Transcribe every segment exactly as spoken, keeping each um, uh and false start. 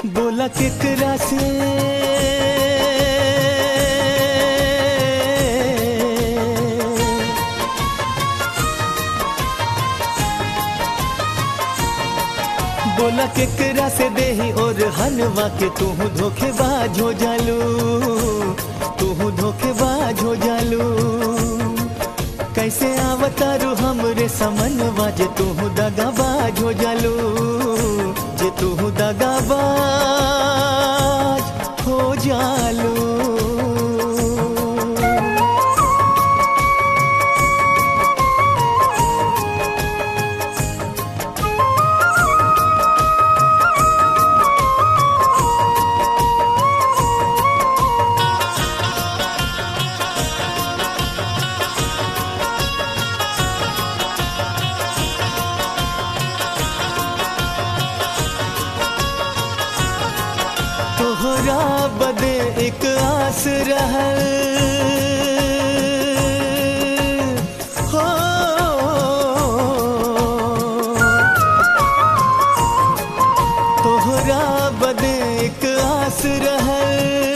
बोला केकरा से बोला केकरा से देही और हलवा के तू धोखेबाज हो जालू, तू धोखेबाज हो जालू। कैसे आवतारू हमरे समनवा जे तू दगाबाज हो जालू, जे तू दगाबाज हो जालू। तोहरा बदे एक आस रहल हो, तोहरा बदे एक आस रहल,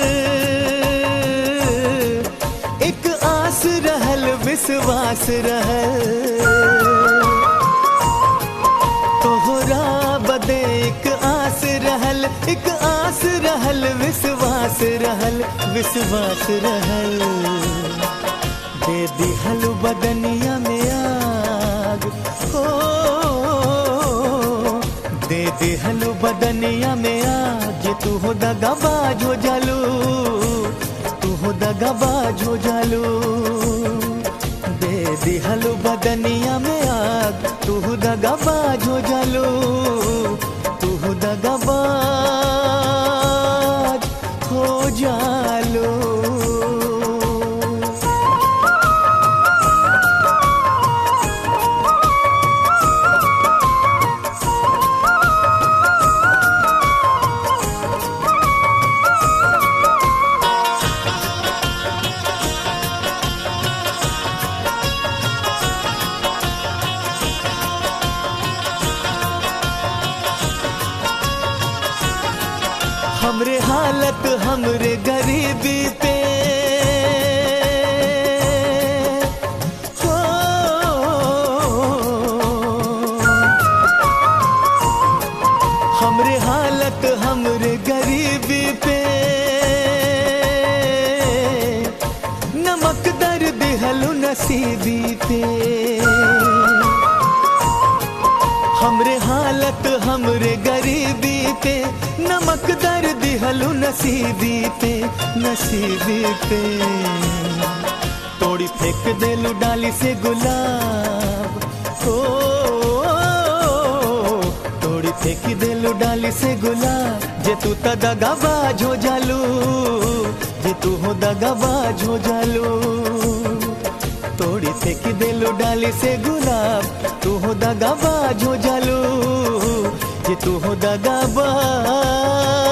एक आस रहल विश्वास रहल। तोहरा बदे एक आस रहल, एक आस रहल विश्वास रहल, विश्वास रहल। दे दिहल बदनिया में आग हो, दे दिहल बदनिया में आग। जे तू हो दगाबाज हो जालू, तू हो दगाबाज हो जालू। दे दिहल बदनिया में आग, तू हो दगाबाज हो जालू, तू हो दगाबाज हो जालू। हमरे हालत हमरे गरीबी पे हो, हमरे हालत हमरे गरीबी पे नमक दर दिहलु नसीबी पे। हमरे हालत हमरे गरीबी पे नमक दर दिहलु नसीबी पे, नसीबी पे। तोड़ी फेंक देलू डाली से गुलाब हो, तोड़ी फेंक देलू डाली से गुलाब। जे तू त दगाबाज हो जालू, जे तू हो दगाबाज हो जालू। तोड़ी फेंक देलू डाली से गुलाब, तू हो दगाबाज हो जालू, जे तू हो दगाबाज